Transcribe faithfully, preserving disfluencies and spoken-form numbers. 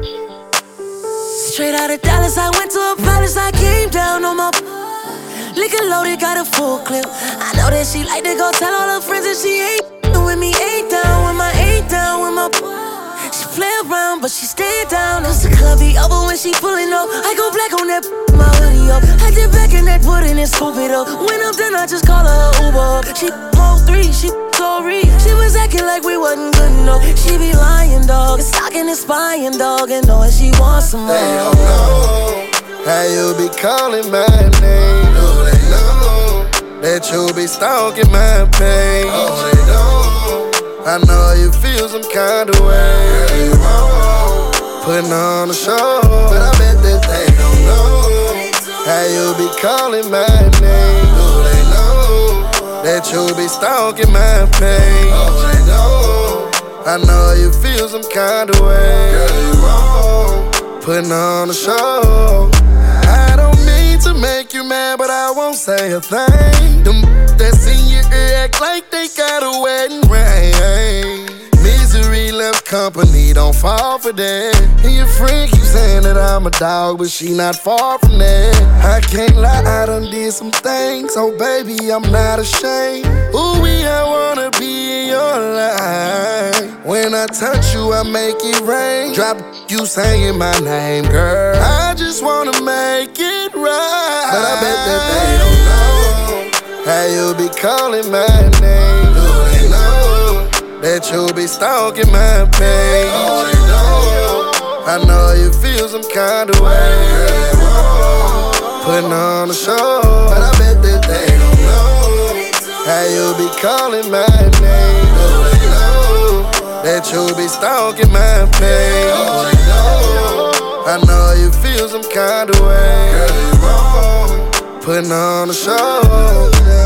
Straight out of Dallas, I went to a palace, I came down on my liquor loaded, got a full clip. I know that she like to go tell all her friends that she ain't with me, ain't down with my, ain't down with my. She play around, but she stay down. Cause the club be over when she pulling up. I go black on that, my hoodie up. I did back in that pudding and scoop it up. When I'm done, I just call her Uber up. She more three, she sorry. She was acting like we wasn't good enough. She be lying, dog, and stalking and spying, dog, and knowing she wants some more. They don't know how you be calling my name. Do they know that you be stalking my page? Oh, they don't. I know you feel some kind of way. Girl, you wrong, putting on a show, but I bet that they don't know how you be calling my name. Do they know that you be stalking my page? Oh, they know. I know you feel some kind of way. Girl, you wrong, putting on a show. I don't mean to make you mad, but I won't say a thing. Them that's in your ear act like they got a wedding ring. Misery left company, don't fall for that. And your friend keeps saying that I'm a dog, but she not far from that. I can't lie, I done did some things, so baby, I'm not ashamed. Ooh, we I wanna be in your life. When I touch you, I make it rain. Drop you saying my name, girl. I just wanna make it right. But I bet that they don't know how you be calling my name. Do they know that you be stalking my page? Oh, they know. I know you feel some kind of way. Girl, putting on a show, but I bet that they don't know how you be calling my name. Do they know that you be stalking my page? Oh, they know. I know you feel some kind of way. Girl, putting on a show.